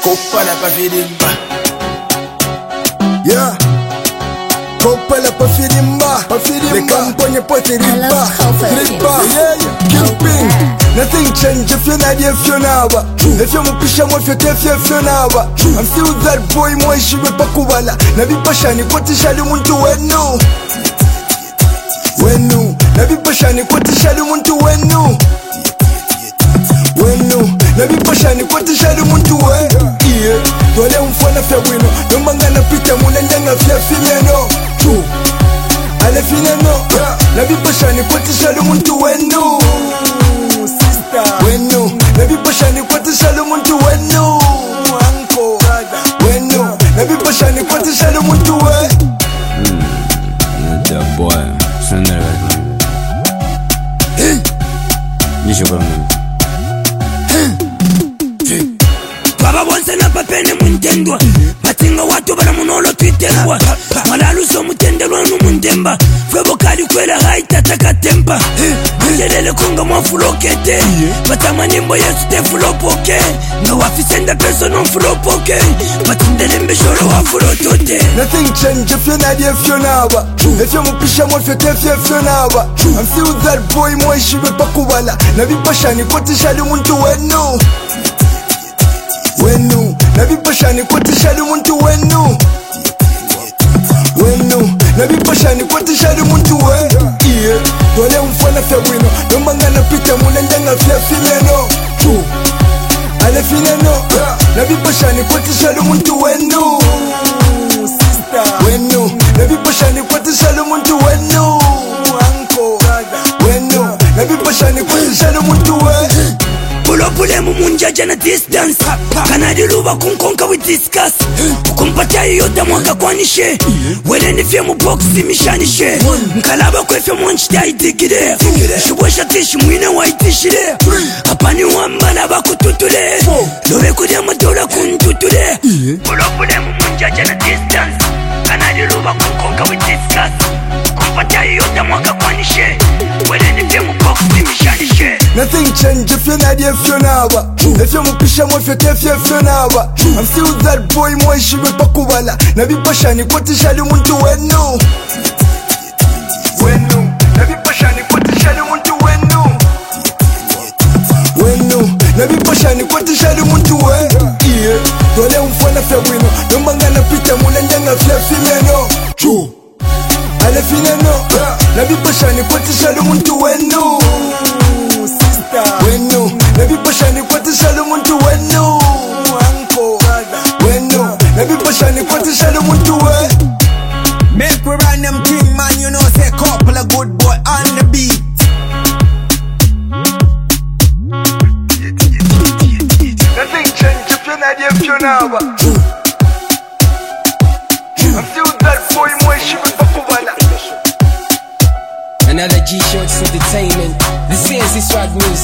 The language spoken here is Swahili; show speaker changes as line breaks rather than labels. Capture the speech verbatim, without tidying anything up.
Copa la pa filimba.
Yeah. Copa la pa filimba. Pa filimba. Le campagne pote riba. Riba. Yeah, yeah. Kingpin. Nothing change if you're not if you're now. If you're mupisha mo fyote if you're now. I'm still that boy mo ishibe pakubala. Nabi pashani kwati shali muntu wenu. Wenu. Nabi pashani kwati shali muntu wenu. Wenu. Nabi pashani kwati shali muntu wenu. Yeah. Dole umfona fya wino. Nomanga na pita muna njanga fya fineno. True. Ale fineno. Nabi pashani kwati shali muntu wenu. Wenu. Nabi pashani kwati shali muntu wenu. Wenu. Nabi pashani kwati shali muntu wenu.
That boy, son of a Hey! You should come.
Baba bonse na papene muntendwa Batinga watu bara munolo twitendwa Malaluso mutendelwa numuntemba Fwebo kali kwela haita takatempa Angelele konga mwafulokete Batama nimbo yesu te fulopoke Na wafisenda peso non fulopoke Batindele mbeshoro wafulotote.
Nothing change if you're not if you're now. If you're mupisha mo fyote if you're now. I'm still that boy mo ishibe pakubala. Nabi pashani kwati shali muntu wenu. Wenu. Nabi pashani kwati shali muntu wenu. Wenu. Nabi pashani kwati shali muntu wenu. Yeah. Dole umfona fya wino. Nomanga na pita muna njanga fya fineno. True. Ale fineno. Nabi pashani kwati shali muntu wenu. Wenu. Nabi pashani kwati shali muntu wenu. Wenu. Nabi pashani kwati shali muntu wenu.
Pulo pule mumunjaja na distance Kanadi luba kunkonka we discuss Kukumpata yota mwaka kwanishe Wele nifye mu boxi mishanishe Mkalaba kwefye mwanchita itikide Shubwesha tishi mwine wa itishide Apani wambala bakututule Lobe kudia matola kuntutule Pulo pule mumunjaja na distance Kanadi luba kunkonka we discuss Kukumpata yota mwaka kwanishe Wele nifye mu boxi mishanishe.
Nothing change if you're not if you're now. If you're mupisha mo fyote if you're now. I'm still that boy mo ishibe pakubala. Nabi pashani kwati shali muntu wenu. Wenu. Nabi pashani kwati shali muntu wenu. Wenu. Nabi pashani kwati shali muntu wenu. Yeah. Dole umfona fya wino. Nomanga na pita muna njanga fya fineno. True. Ale fineno. Nabi pashani kwati shali muntu wenu. Wenu. Nabi pashani kwati shali muntu wenu. Wenu. Nabi pashani kwati shali muntu wenu.
Make we run them thing, man, you know, say couple a good boy on the beat.
Nothing change if you're not if you're now. I'm still that boy mo ishibe pakubala.
Another G-Shorts Entertainment. This is this rock music.